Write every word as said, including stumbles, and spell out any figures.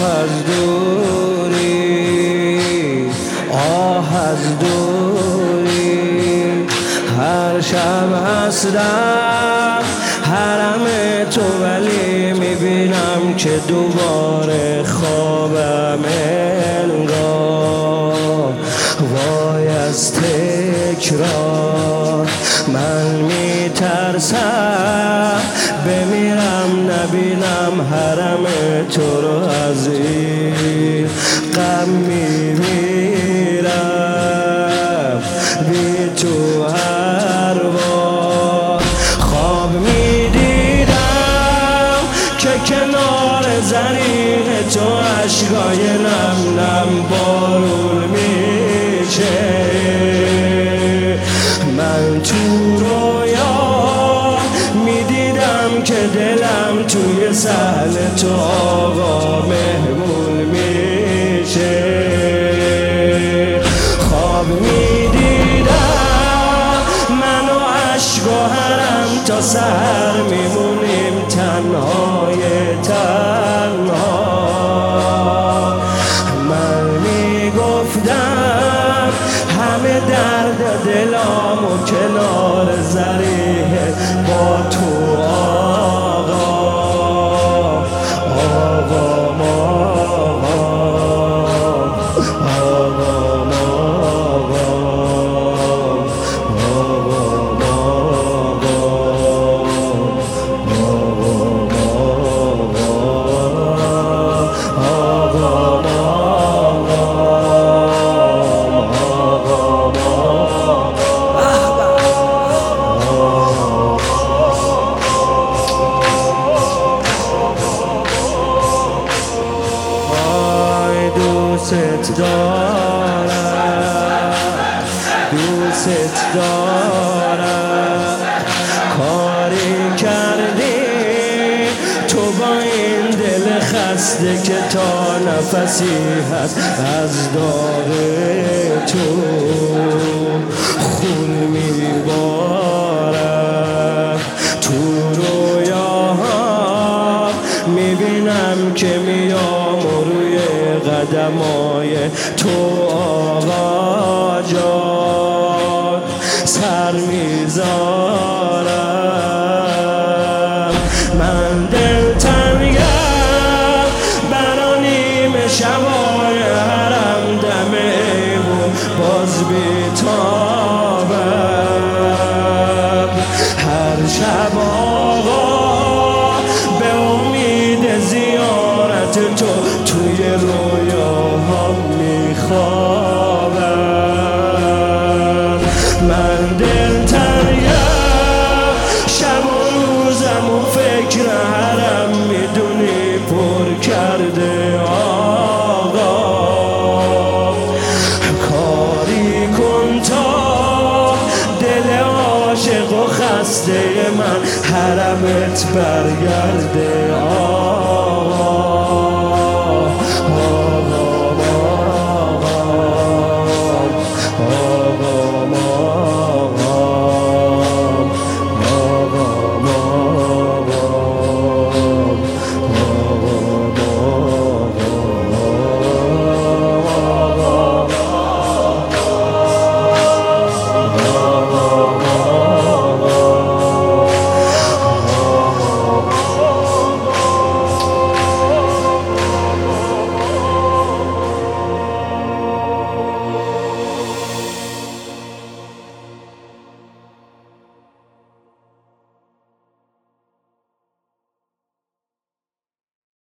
از دوری، آه از دوری، هر شب هستم حرم تو ولی میبینم که دوباره خوابم انگار. وای از تکرار من میترسم بمیرم نبینم حرم تو رو، از این غم میمیرم بی تو هر بار. خواب میدیدم که کنار زریح تو عشقای نم نم بارون میشه، من تو رویا میدیدم که دلم توی سهل تو آقا مهمون میشه. خواب میدیدم من و عشق و حرم تا سحر میمونیم تنهای تنها. من میگفتم همه درد دلام و کنار زریح با تو آقا، آقا ماغا، آقا ماغا، آقا ماغا، آقا دوست دارم، دوست دارم. کاری کردی تو با این دل خسته که تا نفسی هست از داغ تو خون میبارم. تو رویاها میبینم که میام روی قدمای تو آقا جان سر میذارم. من دل تنگم برا نیمه شبای حرم دم ایمون باز بیتابم. هر شب آقا به امید زیارت تو توی رویاها میخوابم. من دل تنگم شب و روزم و فکر حرم میدونی پر کرده آقا. کاری کن تا دل عاشق و خسته من حرمت برگرده آقا.